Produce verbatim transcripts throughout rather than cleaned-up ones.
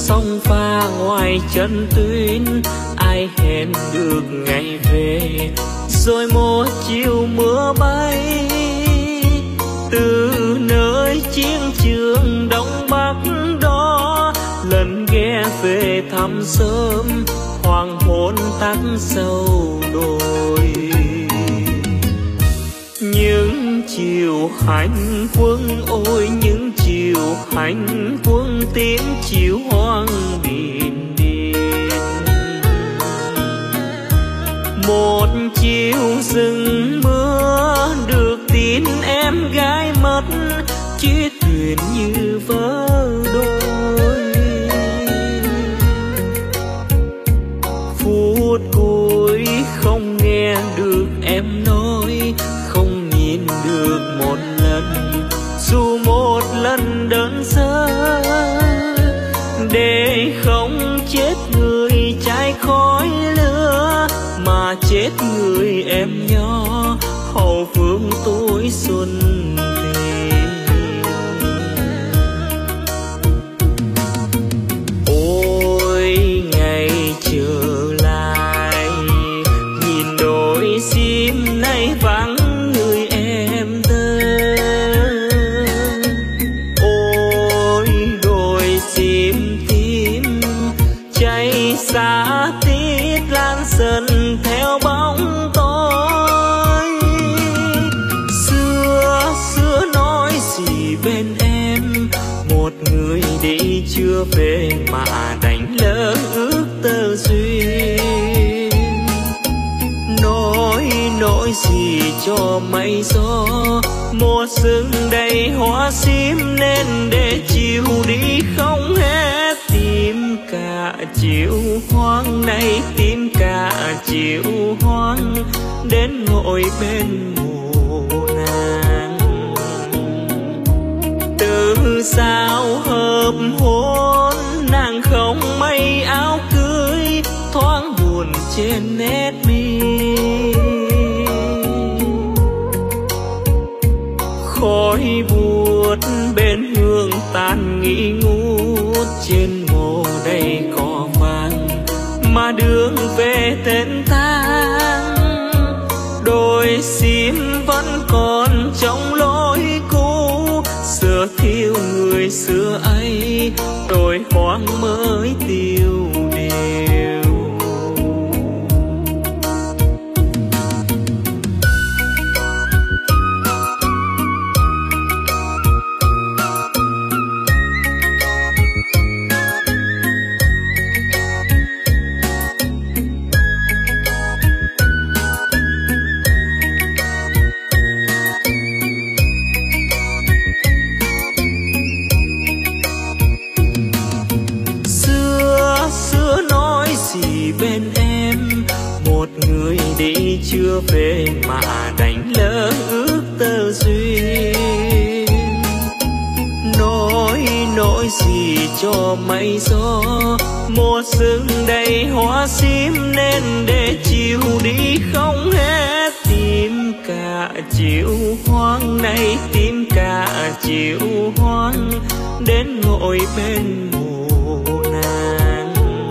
sông pha ngoài chân tuyến, ai hẹn được ngày về. Rồi một chiều mưa bay từ nơi chiến trường Đông Bắc đó, lần ghé về thăm sớm hoàng hôn tắt sâu đồi. Những chiều hành quân, ôi những chiều hành quân, tiếng chiều hoang biển điên. Một chiều rừng mưa được tin em gái mất, chiếc thuyền như vỡ đôi. Phút cuối không nghe được em nói, không nhìn được một lần, dù một lần đơn sơ, để không chết người trái khói lửa, mà chết người em nhỏ hậu phương tuổi xuân về. Ôi ngày trở lại, nhìn đôi sim nay vắng người em thơ. Ôi đôi sim tím cháy xa tít lan dần theo bóng tối. Xưa xưa nói gì bên em, một người đi chưa về mà đánh lỡ ước tơ duyên. Nói nói gì cho mây gió, mùa sương đầy hoa sim nên để chiều đi không hết. Tìm cả chiều hoang này, tìm cả chiều hoang đến ngồi bên mồ nàng. Từ sao hợp hôn nàng không mây áo cưới, thoáng buồn trên nét mi. Khói buốt bên hương tàn nghi ngút, trên mồ đầy cỏ vàng mà đường về tên thang. Đôi sim vẫn còn trong lối cũ, xưa thiếu người xưa ấy, đôi hoang mới tiêu điều. Bên em một người đi chưa về mà đánh lỡ ước tơ duyên. Nói nói gì cho mây gió, mùa sương đầy hoa sim nên để chiều đi không hết. Tìm cả chiều hoang này, tìm cả chiều hoang đến ngồi bên mồ nàng.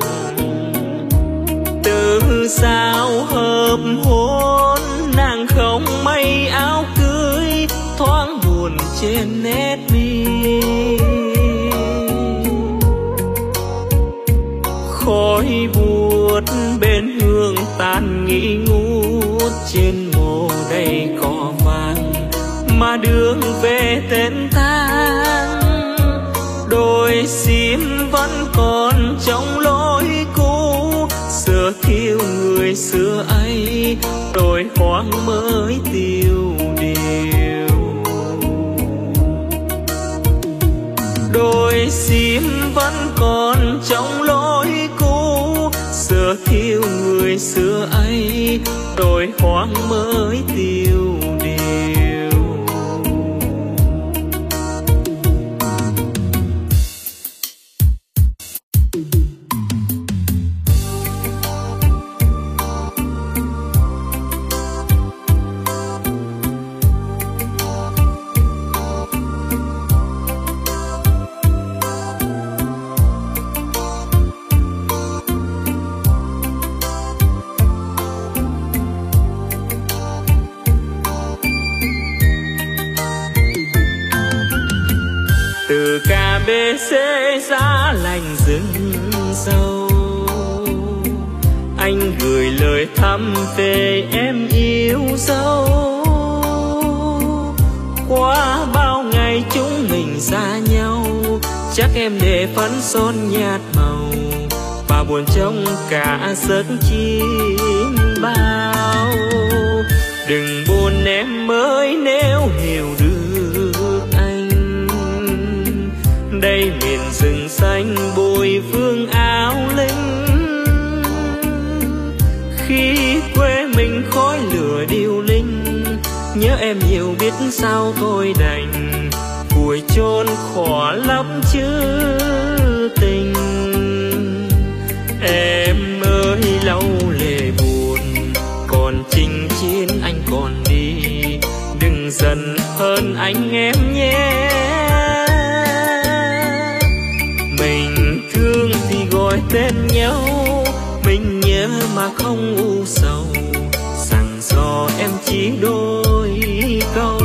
Từ sao hợp hôn nàng không mây áo cưới, thoáng buồn trên nét mi. Khói buốt bên hương tàn nghi ngút, trên mồ đầy cỏ vàng mà đường về tên thang. Đôi sim vẫn còn trong lối cũ, xưa thiếu người xưa ấy, đôi hoang mới tiêu điều. Đôi sim vẫn còn trong lối cũ, xưa thiếu người xưa ấy, đôi hoang mới tiêu điều. từ ca bê xê giá lạnh rừng sâu, anh gửi lời thăm về em yêu dấu. Qua bao ngày chúng mình xa nhau, chắc em để phấn son nhạt màu và buồn trong cả giấc chim bao. Đừng buồn em ơi nếu hiểu được anh, đây miền rừng xanh bồi phương áo lính. Khi quê mình khói lửa điêu linh, nhớ em nhiều biết sao thôi đành vùi chôn khỏa lấp chữ tình. Em ơi lâu lệ buồn, còn chinh chiến anh còn đi, đừng giận hơn anh em nhé. Mình thương thì gọi tên nhau, mình nhớ mà không u sầu, rằng do em chỉ đôi câu.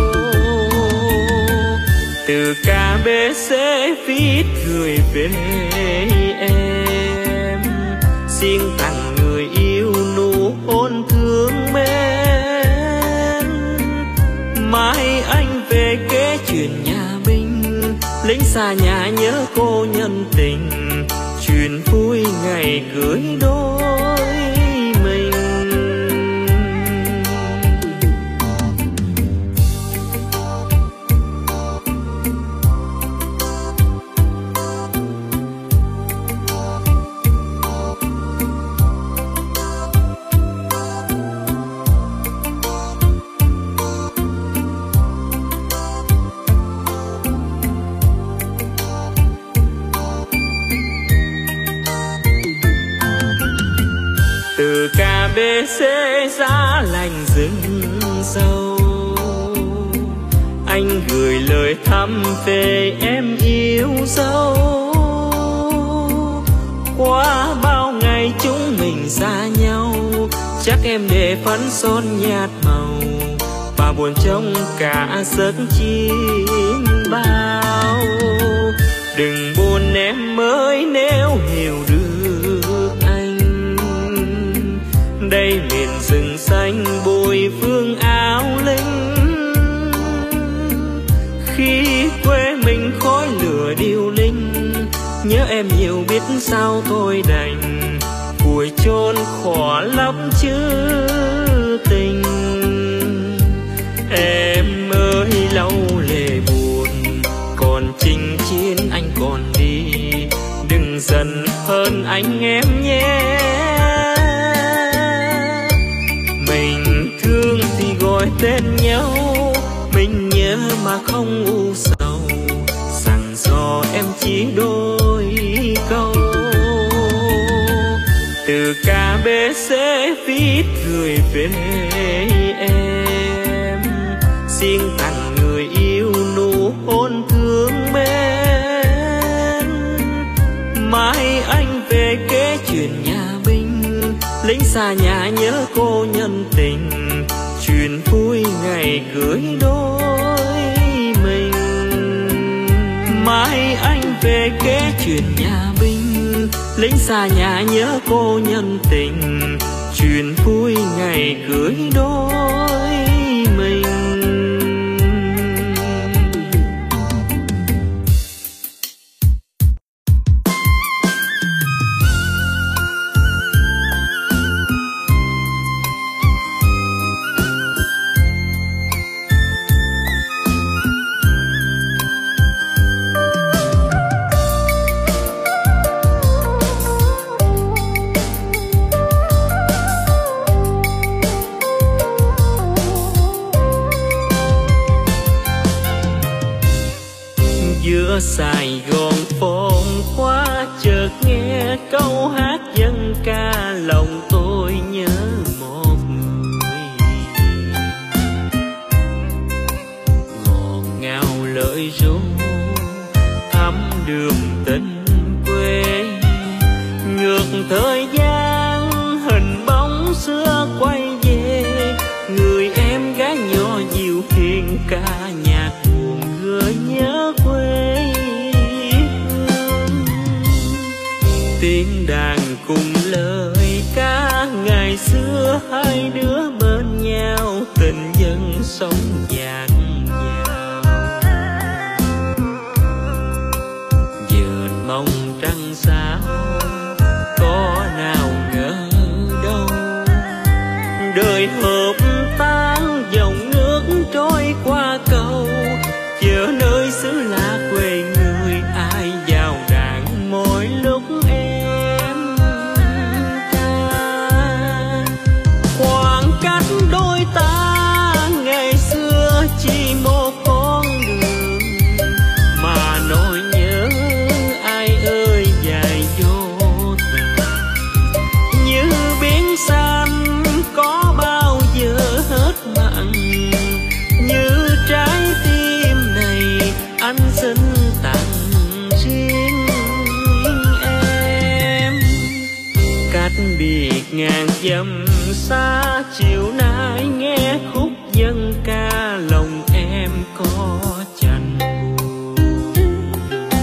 Từ ca bê xê viết gửi về em, xin tặng người yêu nụ hôn thương mến. Mai anh về kể chuyện nhà binh, lính xa nhà nhớ cô nhân tình, chuyện vui ngày cưới đôi mình. Từ ca bê xê giá lạnh rừng sâu, anh gửi lời thăm về em yêu dấu. Qua bao ngày chúng mình xa nhau, chắc em để phấn son nhạt màu và buồn trong cả giấc chim bao. Đừng buồn em ơi nếu hiểu được anh, đây miền rừng xanh bồi phương áo lính. Khi quê mình khói lửa điêu linh, nhớ em nhiều biết sao thôi đành vùi chôn khỏa lấp chữ tình. Em ơi lâu lệ buồn, còn chinh chiến anh còn đi, đừng giận hơn anh em nhé. Mình thương thì gọi tên nhau, mình nhớ mà không u sầu, rằng do em chỉ đôi câu. Từ ca bê xê viết gửi về em, xin tặng người yêu nụ hôn thương mến. Mai anh về kể chuyện nhà binh, lính xa nhà nhớ cô nhân tình, chuyện vui ngày cưới đôi mình. Mai anh về kể chuyện nhà binh, lính xa nhà nhớ cô nhân tình, chuyện vui ngày cưới đôi mình. Giữa Sài Gòn phong qua chợt nghe câu hát dân ca, lòng tôi nhớ một người. Ngọt ngào lời ru thắm đường tình quê, ngược thời gian hình bóng xưa quay về. Người em gái nhỏ dịu hiền ca nhạc buồn gợi nhớ quê hai đứa bên nhau, tình dân sống dạt dào. Vườn mong trăng sao có nào ngờ đâu, đời hợp tan dòng nước trôi qua cầu. Chờ nơi xứ lạ quê người, ai vào đàn mỗi lúc em ca. Khoảng cách đôi ta ngày xưa chỉ một con đường, mà nỗi nhớ ai ơi dài vô tận. Như biển xanh có bao giờ hết mặn, như trái tim này anh xin tặng riêng em. Cách biệt ngàn dặm xa, chiều nay nghe khúc dân ca, lòng em có chạnh buồn.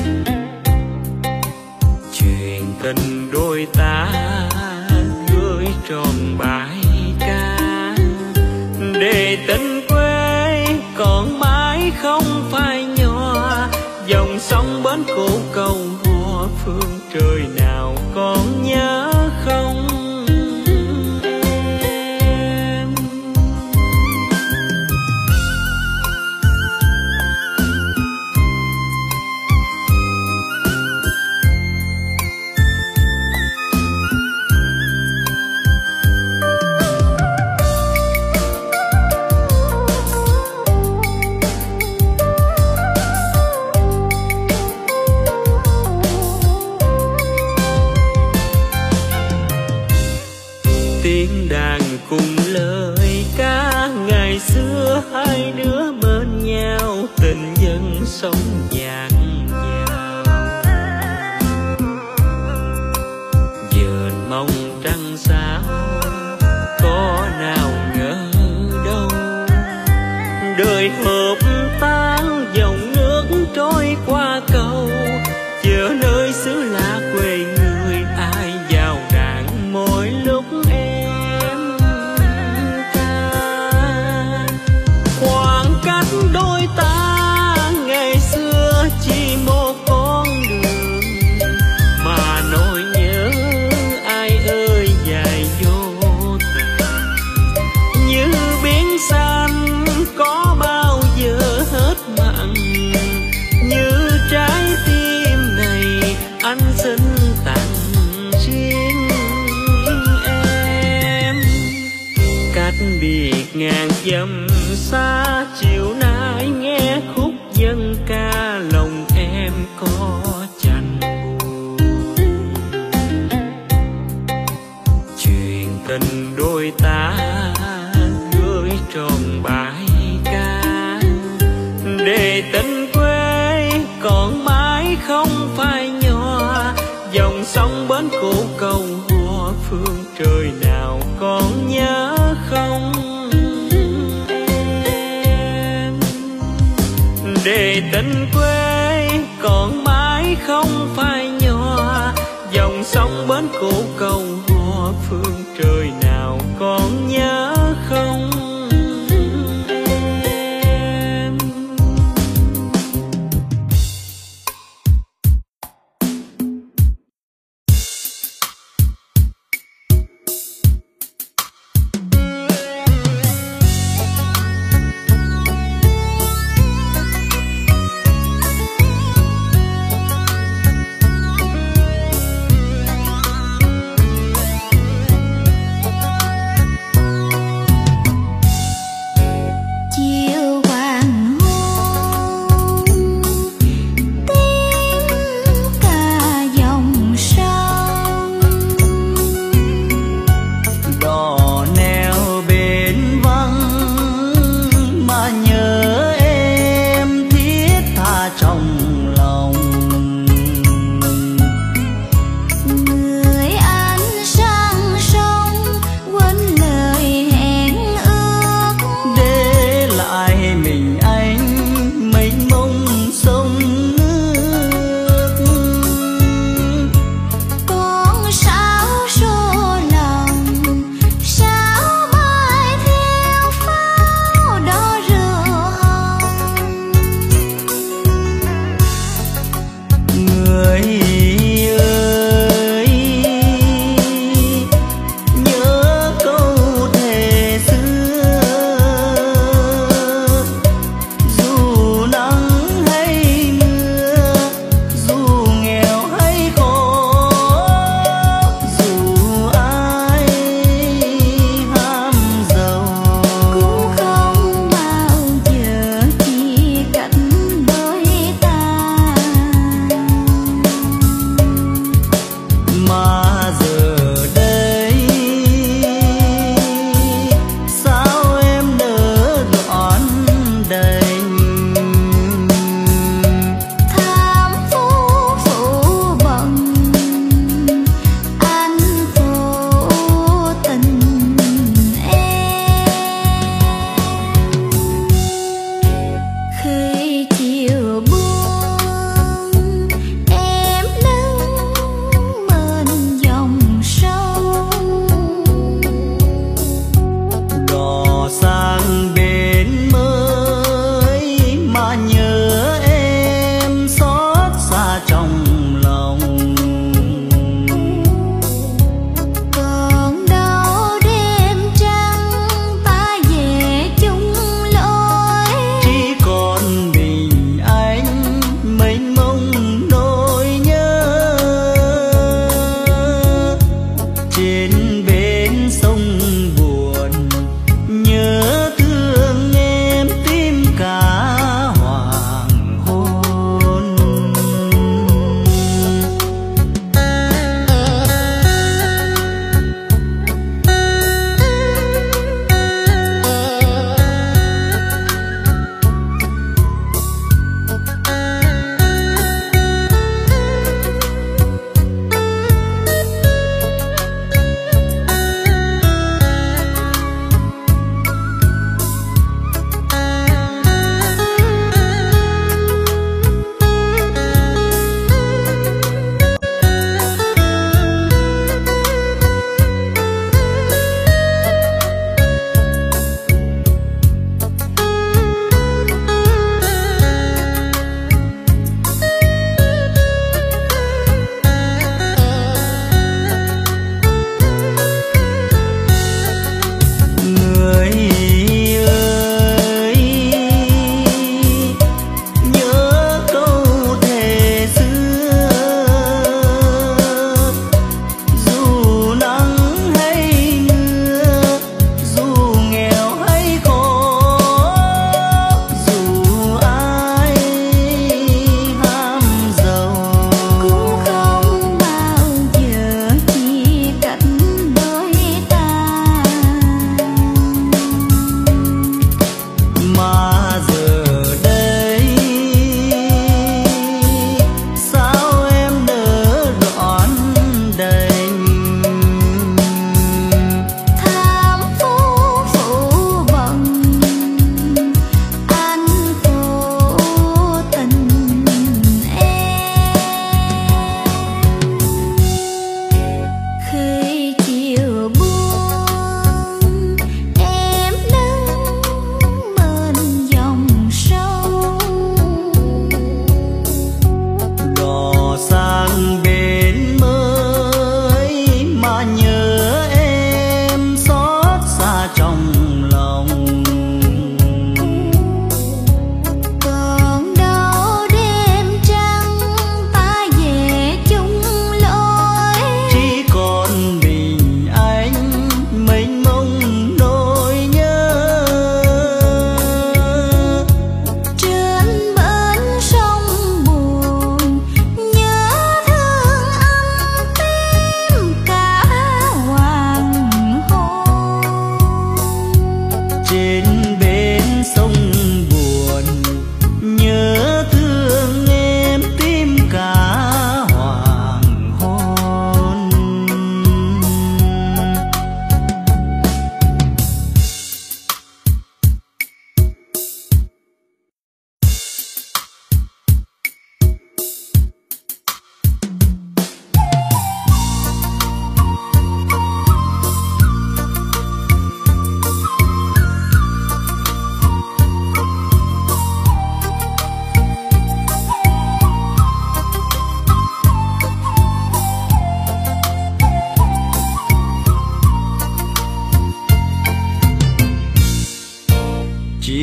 Chuyện tình đôi ta gửi tròn bài ca, để tình quê còn mãi không phai nhòa. Dòng sông bến cũ cầu hoa phương, trời nào còn nhớ không em. Tiếng đàn cùng lời ca, ngày xưa hai đứa bên nhau, tình dân sống dạt dào. Vườn mong trăng sao có nào ngờ đâu, đời hợp tan dòng nước trôi qua cầu. Chờ nơi xứ lạ quê người, ai vào đàn mỗi lúc em ca. Khoảng cách đôi ta ngày xưa chỉ một con đường, mà nỗi nhớ ai ơi dài vô tận. Như biển xanh có bao giờ hết mặn, như trái tim này anh xin tặng riêng em. Cách biệt ngàn dặm xa, chiều nay nghe khúc dân ca, lòng em có chạnh buồn. Chuyện tình đôi ta gửi tròn bài ca, để tình quê còn mãi không phai nhòa. Dòng sông bến cũ cầu hoa phương, trời nào còn nhớ không em. Để tình quê còn mãi không phai nhòa. Dòng sông bến cũ cầu hoa phương, trời nào còn nhớ không em.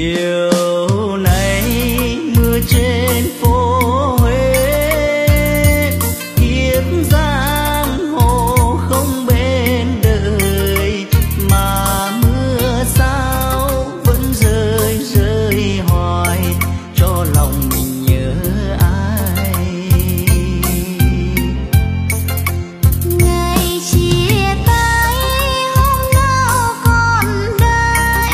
chiều nay mưa trên phố Huế, kiếp giang hồ không bên đời, mà mưa sao vẫn rơi rơi hoài, cho lòng mình nhớ ai. Ngày chia tay hôm nào còn đây,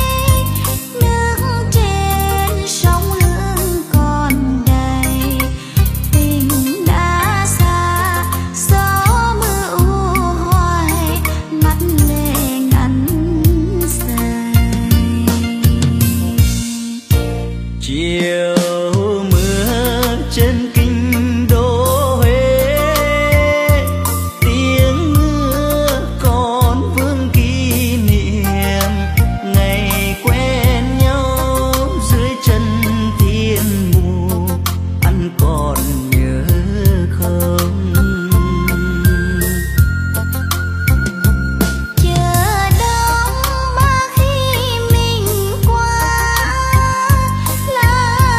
nước trên sông Hương còn đầy, tình đã xa gió mưa u hoài, mắt lệ ngắn dài. Chiều mưa trên kinh đô Huế, tiếng mưa còn vương kỷ niệm ngày quen nhau dưới chân thiên mù, anh còn nhớ không? Chờ đông mà khi mình qua lá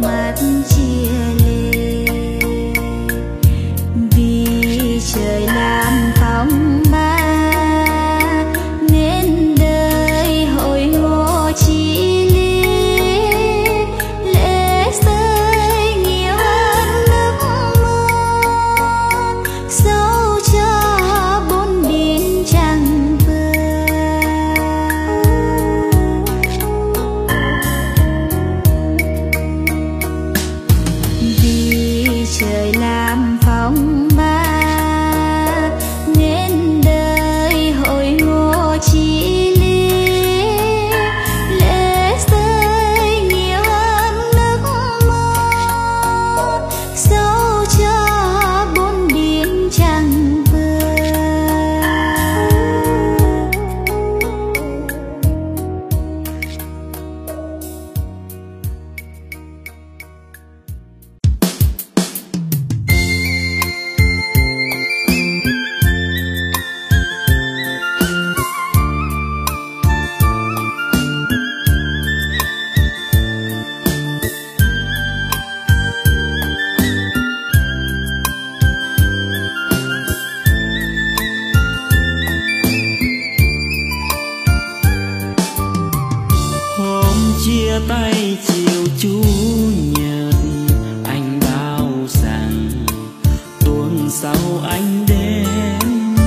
mắt chia lìa. Vì trời làm phong ba nên đời hồi ngộ chi ly, lệ rơi nhiều hơn nước mưa, dẫu cho bốn biển chẳng vừa. Vì trời làm phong ba nên đời hồi ngộ chi ly, lệ rơi nhiều hơn nước mưa, dẫu cho bốn biển chẳng vừa. Hôm chia tay chiều chủ nhật, anh bảo rằng tuần sau anh đến.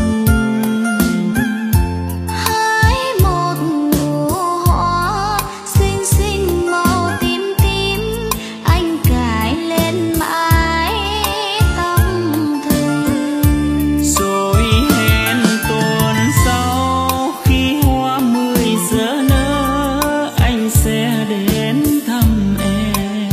Hái một nụ hoa xinh xinh màu tím tím, anh cài lên mái tóc thề. Rồi hẹn tuần sau khi hoa mười giờ nở, anh sẽ đến thăm em.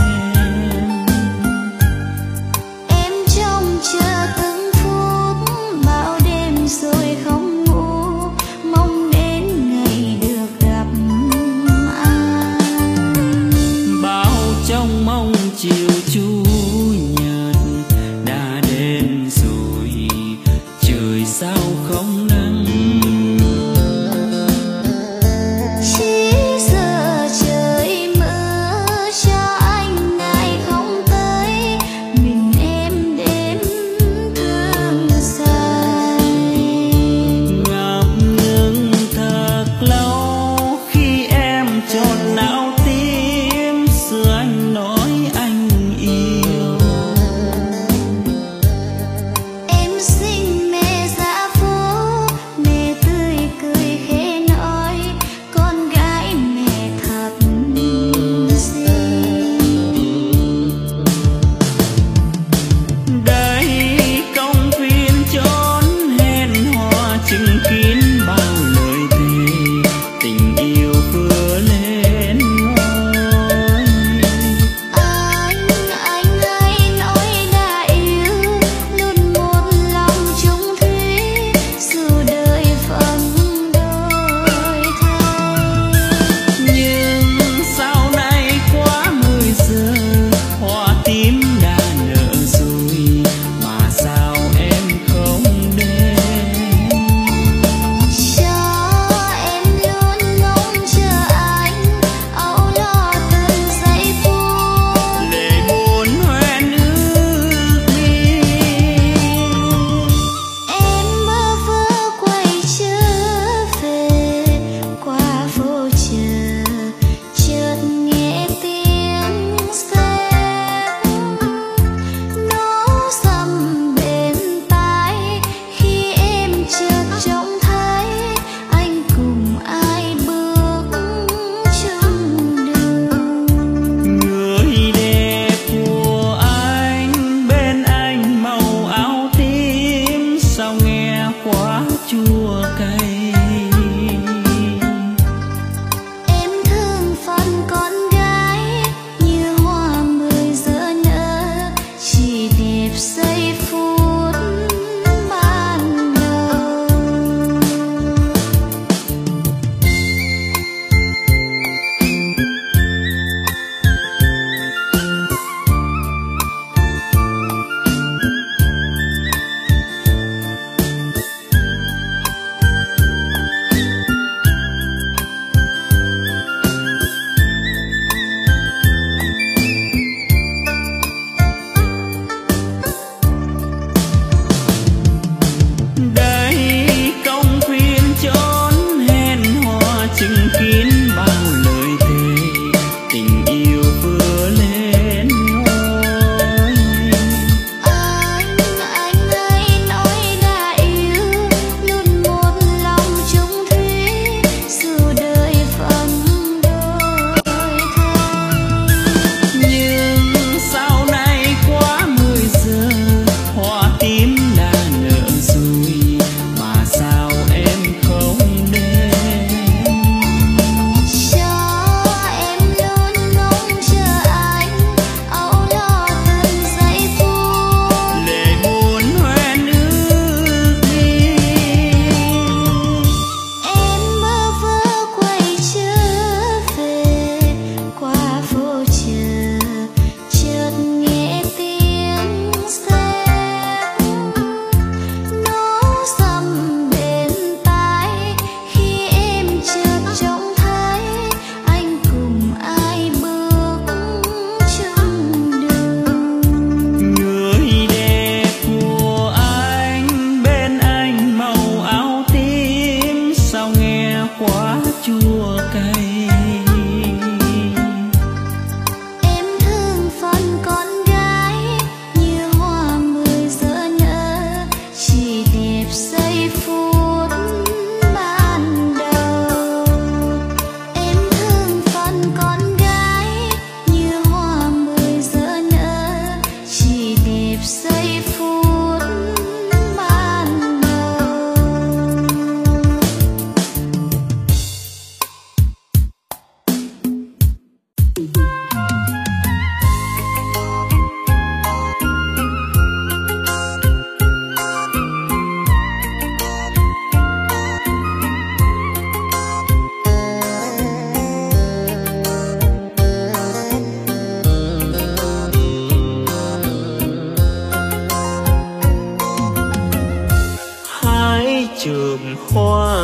Em trông chờ từng phút, bao đêm rồi không ngủ, mong đến ngày được gặp anh. Bao trong mong chiều chủ nhật đã đến rồi, trời sao không nắng. Chỉ sợ trời mưa cho anh ngày không tới, mình em đêm thương say. Ngập ngừng thật lâu khi em tròn não tim, xưa anh nói anh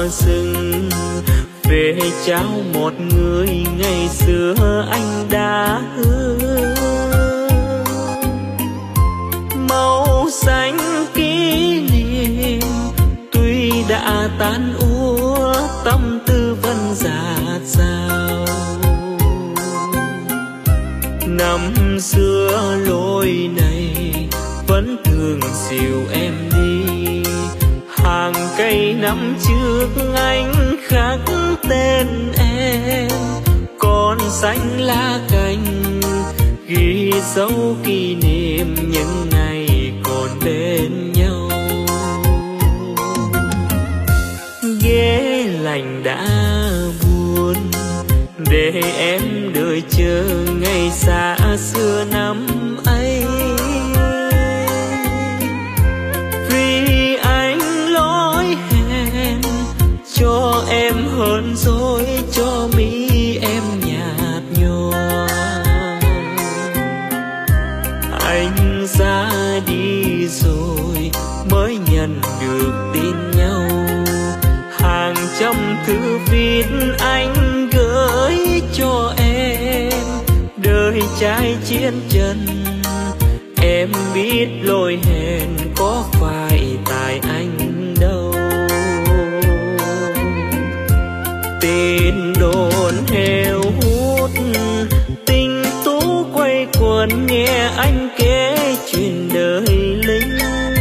rừng, về trao một người ngày xưa anh đã hứa. Màu xanh kỷ niệm tuy đã tan úa, tâm tư vẫn dạt dào. Năm xưa lối này vẫn thường dìu em đi, hàng cây năm trước anh khắc tên em, còn xanh lá cành ghi dấu kỷ niệm những ngày còn bên nhau. Ghế lạnh đã buồn để em đợi chờ ngày xa xưa năm ấy, vì anh lỗi hẹn cho em hơn rồi, cho mi em nhạt nhòa. Anh ra đi rồi mới nhận được tin nhau, hàng trăm thư viết anh gửi cho em. Đời trai chiến chân em biết lỗi hẹn có phải tại anh đâu. Tin đồn heo hút tình tú quay quần, nghe anh kể chuyện đời lính.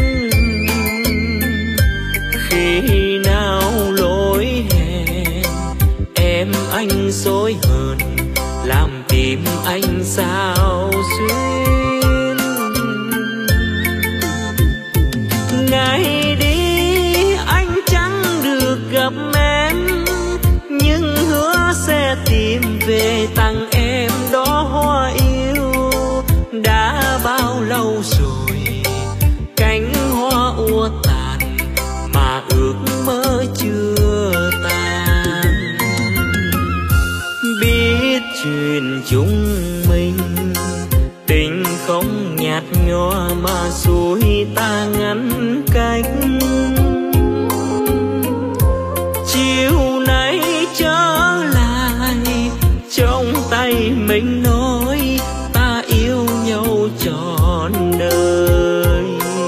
Khi nào lỗi hẹn em anh dối hờn, làm tim anh sao xuyên. Ngày đi anh chẳng được gặp em, nhưng hứa sẽ tìm về tặng em đó hoa yêu. Đã bao lâu rồi cánh hoa úa tàn mà ước mơ chưa tan. Biết chuyện chúng mình tình không nhạt nhòa mà xuôi ta ngăn cách. Chiều nay trở lại trong tay mình nói ta yêu nhau trọn đời.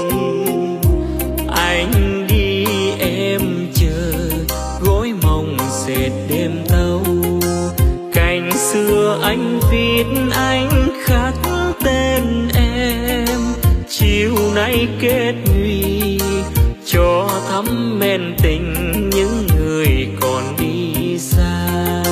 Anh đi em chờ gối mộng dệt đêm thâu, cành xưa anh viết anh khắc tên em. Chiều nay kết nguy cho thắm men tình những người còn đi xa.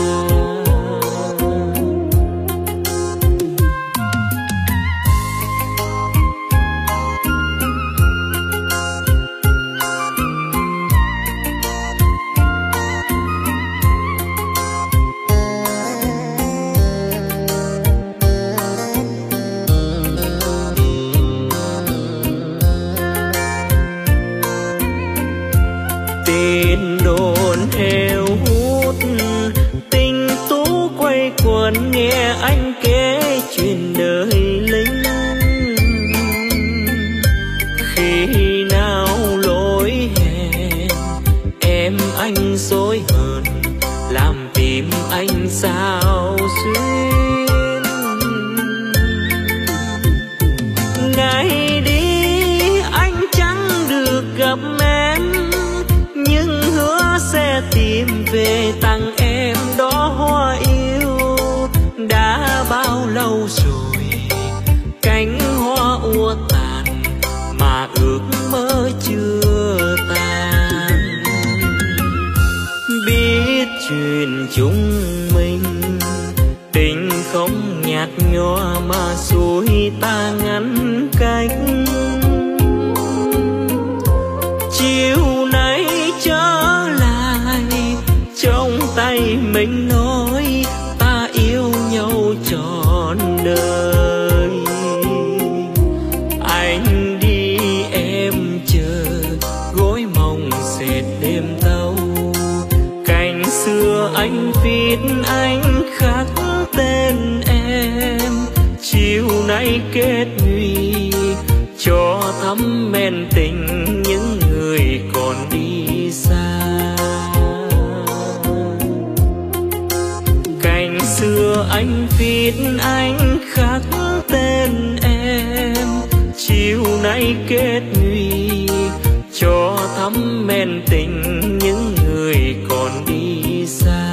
Tin đồn heo hút tình tú quay quần, nghe anh kể chuyện đời lính. Khi nào lỗi hẹn em anh dối hờn, làm tim anh sao xuyên. Ngày đi anh chẳng được gặp em, nhưng hứa sẽ tìm về tặng em đó hoa yêu. Đã bao lâu rồi cánh hoa úa tàn mà ước mơ chưa tan. Biết chuyện chúng mình tình không nhạt nhòa mà xuôi ta ngăn cách. Chiều nay trở lại trong tay mình nói ta yêu nhau trọn đời. Anh đi em chờ gối mộng dệt đêm thâu, cành xưa anh viết anh khắc tên em. Chiều nay kết nguy cho thắm men tình những người còn đi xa. viết anh khắc tên em, chiều nay kết nhụy cho thắm men tình những người còn đi xa.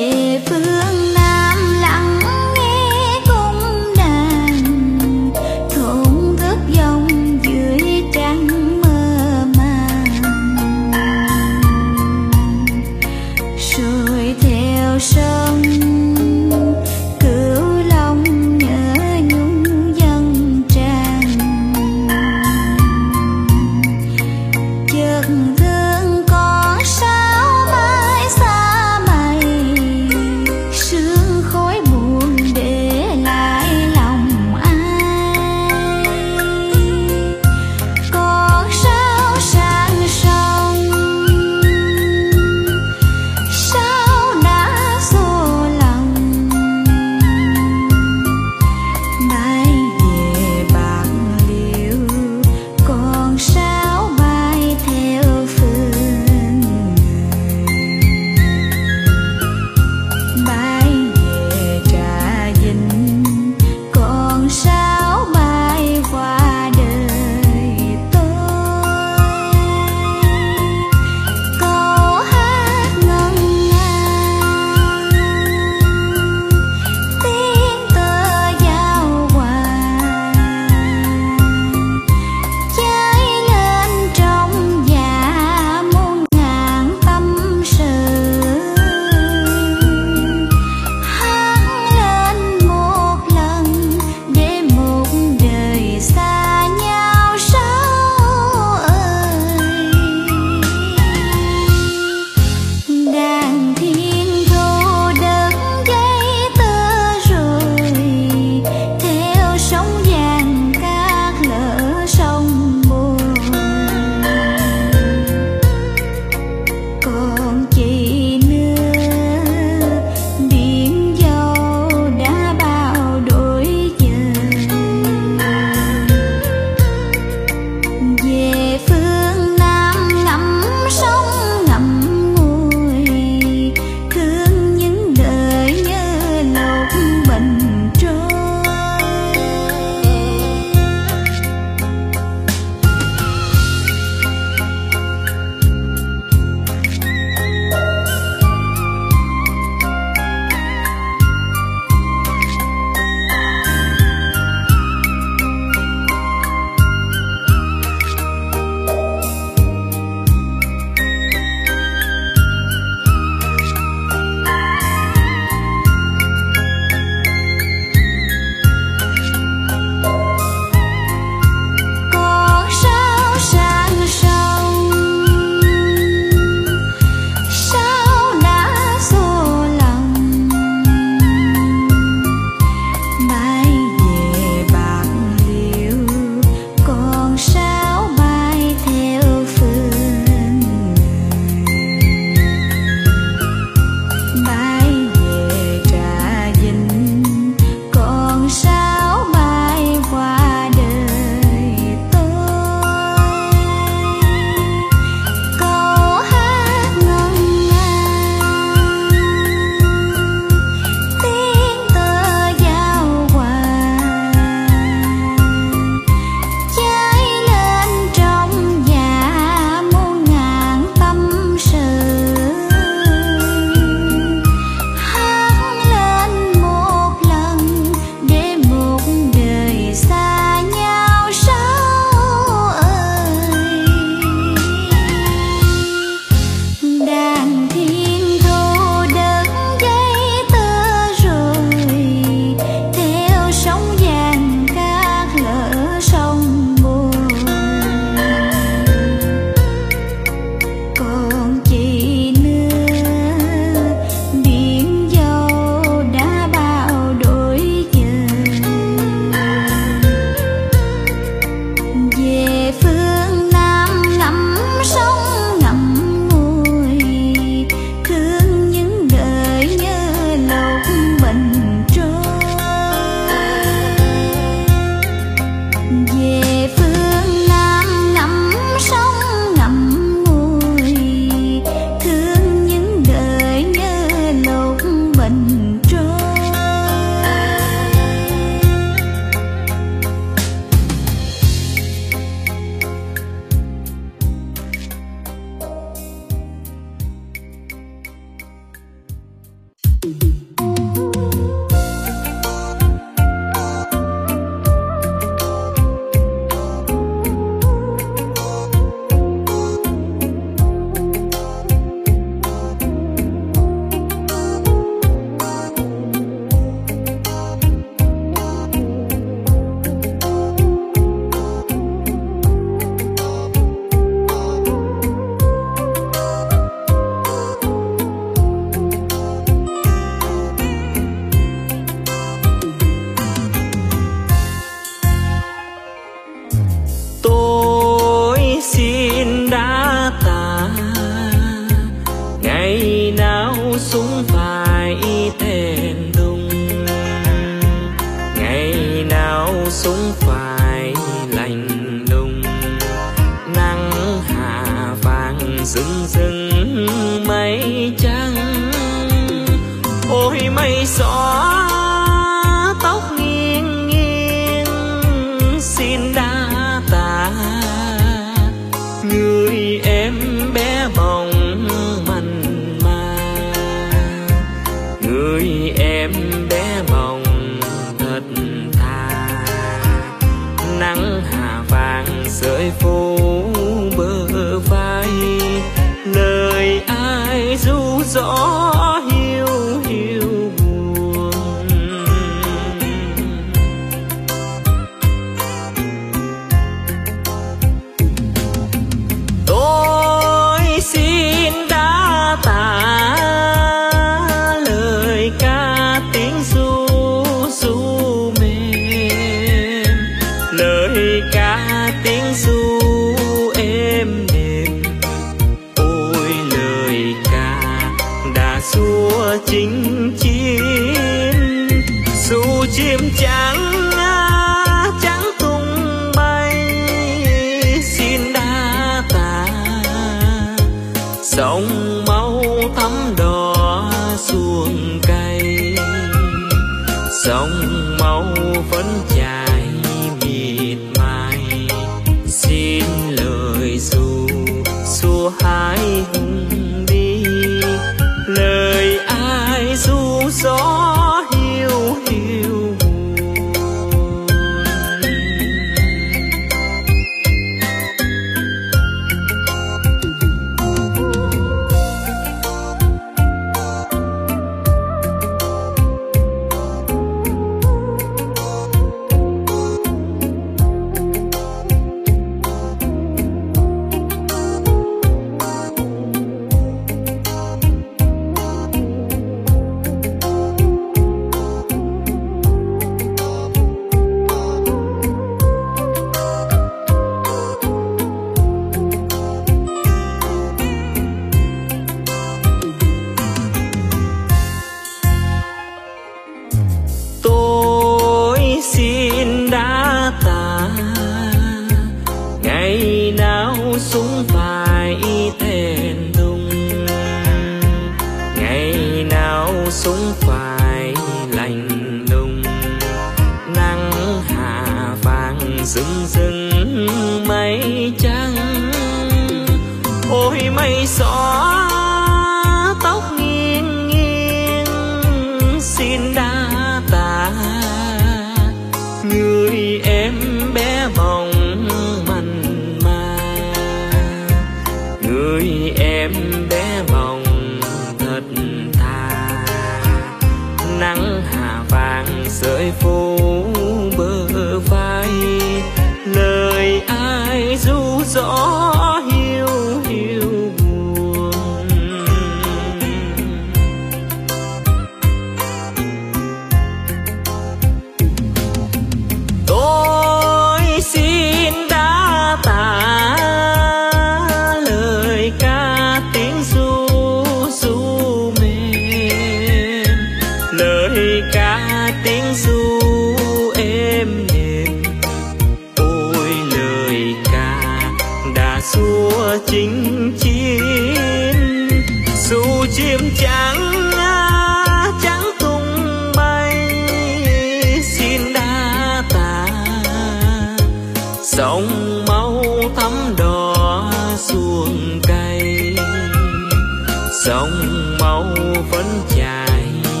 dòng máu vẫn chảy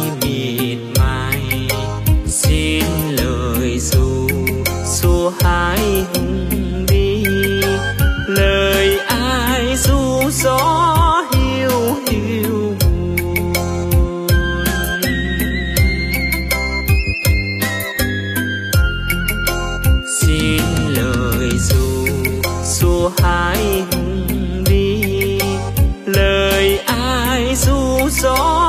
gió